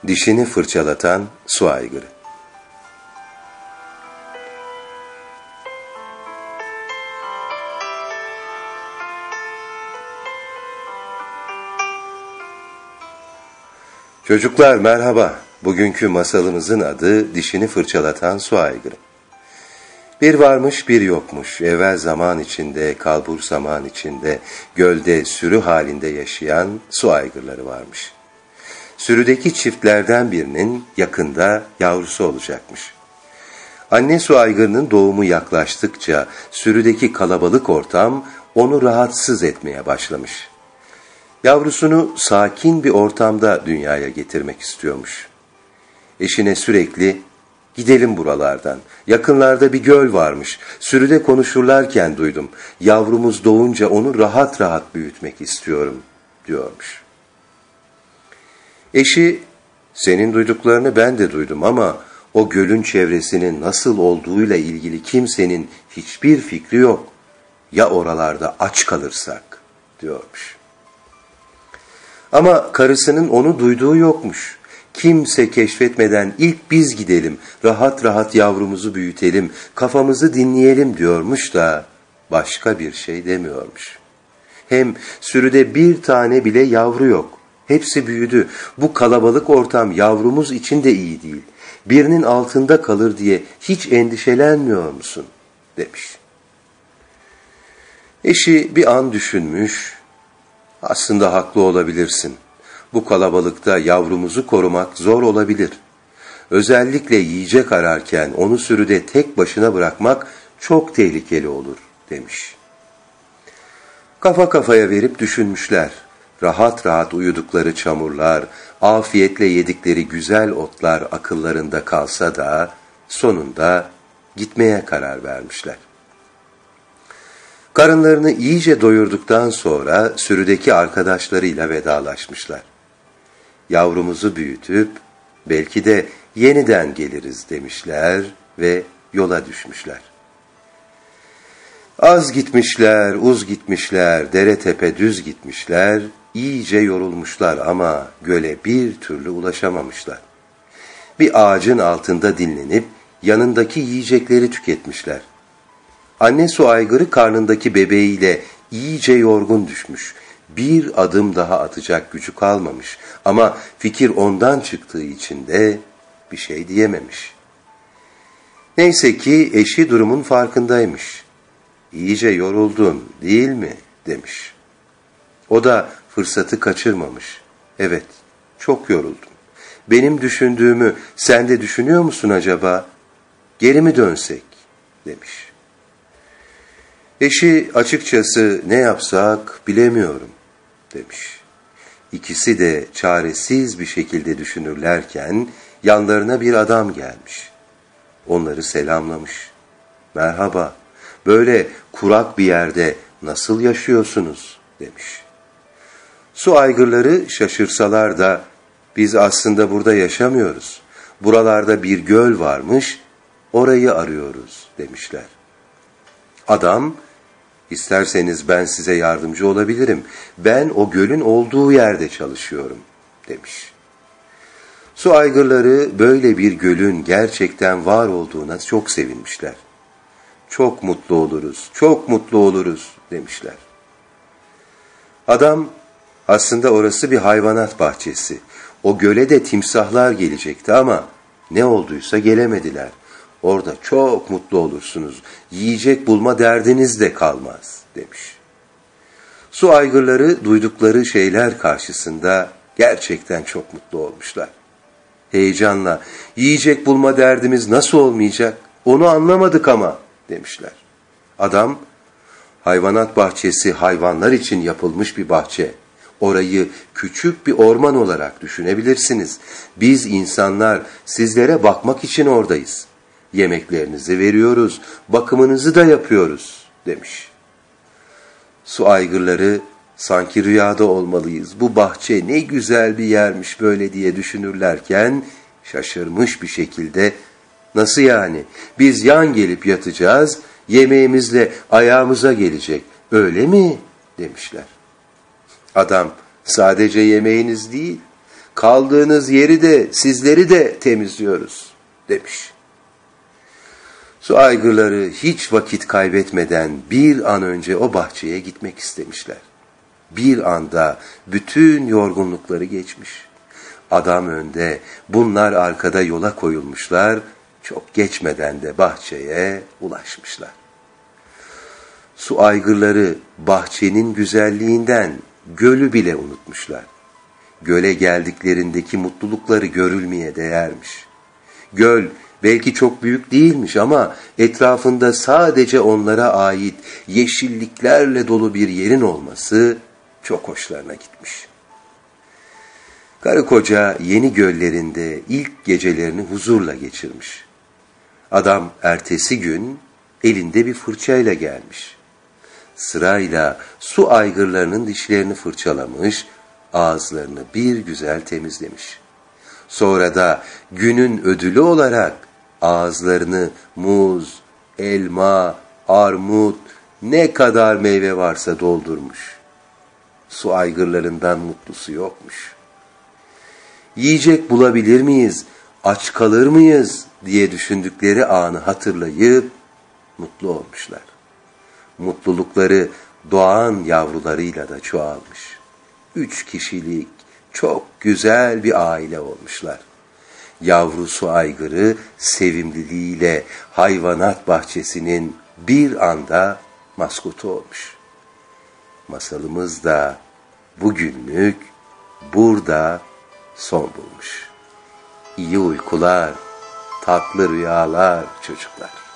Dişini fırçalatan su aygırı. Çocuklar merhaba. Bugünkü masalımızın adı Dişini Fırçalatan Su Aygırı. Bir varmış bir yokmuş, evvel zaman içinde, kalbur zaman içinde, gölde sürü halinde yaşayan su aygırları varmış. Sürüdeki çiftlerden birinin yakında yavrusu olacakmış. Anne su aygırının doğumu yaklaştıkça sürüdeki kalabalık ortam onu rahatsız etmeye başlamış. Yavrusunu sakin bir ortamda dünyaya getirmek istiyormuş. Eşine sürekli, "Gidelim buralardan, yakınlarda bir göl varmış, sürüde konuşurlarken duydum, yavrumuz doğunca onu rahat rahat büyütmek istiyorum," diyormuş. Eşi, "Senin duyduklarını ben de duydum ama o gölün çevresinin nasıl olduğuyla ilgili kimsenin hiçbir fikri yok. Ya oralarda aç kalırsak," diyormuş. Ama karısının onu duyduğu yokmuş. Kimse keşfetmeden ilk biz gidelim, rahat rahat yavrumuzu büyütelim, kafamızı dinleyelim diyormuş da başka bir şey demiyormuş. Hem sürüde bir tane bile yavru yok. Hepsi büyüdü. Bu kalabalık ortam yavrumuz için de iyi değil. Birinin altında kalır diye hiç endişelenmiyor musun?" demiş. Eşi bir an düşünmüş. "Aslında haklı olabilirsin. Bu kalabalıkta yavrumuzu korumak zor olabilir. Özellikle yiyecek ararken onu sürüde tek başına bırakmak çok tehlikeli olur," demiş. Kafa kafaya verip düşünmüşler. Rahat rahat uyudukları çamurlar, afiyetle yedikleri güzel otlar akıllarında kalsa da sonunda gitmeye karar vermişler. Karınlarını iyice doyurduktan sonra sürüdeki arkadaşlarıyla vedalaşmışlar. "Yavrumuzu büyütüp belki de yeniden geliriz," demişler ve yola düşmüşler. Az gitmişler, uz gitmişler, dere tepe düz gitmişler, iyice yorulmuşlar ama göle bir türlü ulaşamamışlar. Bir ağacın altında dinlenip yanındaki yiyecekleri tüketmişler. Anne su aygırı karnındaki bebeğiyle iyice yorgun düşmüş. Bir adım daha atacak gücü kalmamış ama fikir ondan çıktığı için de bir şey diyememiş. Neyse ki eşi durumun farkındaymış. "İyice yoruldun değil mi?" demiş. O da fırsatı kaçırmamış. "Evet, çok yoruldum. Benim düşündüğümü sen de düşünüyor musun acaba? Geri mi dönsek?" demiş. Eşi açıkçası "Ne yapsak bilemiyorum," demiş. İkisi de çaresiz bir şekilde düşünürlerken yanlarına bir adam gelmiş. Onları selamlamış. "Merhaba, böyle kurak bir yerde nasıl yaşıyorsunuz?" demiş. Su aygırları şaşırsalar da "Biz aslında burada yaşamıyoruz. Buralarda bir göl varmış, orayı arıyoruz," demişler. Adam, "İsterseniz ben size yardımcı olabilirim. Ben o gölün olduğu yerde çalışıyorum," demiş. Su aygırları böyle bir gölün gerçekten var olduğuna çok sevinmişler. "Çok mutlu oluruz, çok mutlu oluruz," demişler. Adam, "Aslında orası bir hayvanat bahçesi. O göle de timsahlar gelecekti ama ne olduysa gelemediler. Orada çok mutlu olursunuz. Yiyecek bulma derdiniz de kalmaz," demiş. Su aygırları duydukları şeyler karşısında gerçekten çok mutlu olmuşlar. Heyecanla, "Yiyecek bulma derdimiz nasıl olmayacak? Onu anlamadık ama," demişler. Adam, "Hayvanat bahçesi hayvanlar için yapılmış bir bahçe. Orayı küçük bir orman olarak düşünebilirsiniz. Biz insanlar sizlere bakmak için oradayız. Yemeklerinizi veriyoruz, bakımınızı da yapıyoruz," demiş. Su aygırları, "Sanki rüyada olmalıyız, bu bahçe ne güzel bir yermiş böyle," diye düşünürlerken şaşırmış bir şekilde, "Nasıl yani? Biz yan gelip yatacağız, yemeğimizle ayağımıza gelecek, öyle mi?" demişler. Adam, "Sadece yemeğiniz değil, kaldığınız yeri de sizleri de temizliyoruz demiş. Su aygırları hiç vakit kaybetmeden bir an önce o bahçeye gitmek istemişler. Bir anda bütün yorgunlukları geçmiş. Adam önde, bunlar arkada yola koyulmuşlar, çok geçmeden de bahçeye ulaşmışlar. Su aygırları bahçenin güzelliğinden gölü bile unutmuşlar. Göle geldiklerindeki mutlulukları görülmeye değermiş. Göl belki çok büyük değilmiş ama etrafında sadece onlara ait yeşilliklerle dolu bir yerin olması çok hoşlarına gitmiş. Karı koca yeni göllerinde ilk gecelerini huzurla geçirmiş. Adam ertesi gün elinde bir fırçayla gelmiş. Sırayla su aygırlarının dişlerini fırçalamış, ağızlarını bir güzel temizlemiş. Sonra da günün ödülü olarak ağızlarını muz, elma, armut, ne kadar meyve varsa doldurmuş. Su aygırlarından mutlusu yokmuş. Yiyecek bulabilir miyiz, aç kalır mıyız diye düşündükleri anı hatırlayıp mutlu olmuşlar. Mutlulukları doğan yavrularıyla da çoğalmış. 3 kişilik çok güzel bir aile olmuşlar. Yavru su aygırı sevimliliğiyle hayvanat bahçesinin bir anda maskotu olmuş. Masalımız da bugünlük burada son bulmuş. İyi uykular, tatlı rüyalar çocuklar.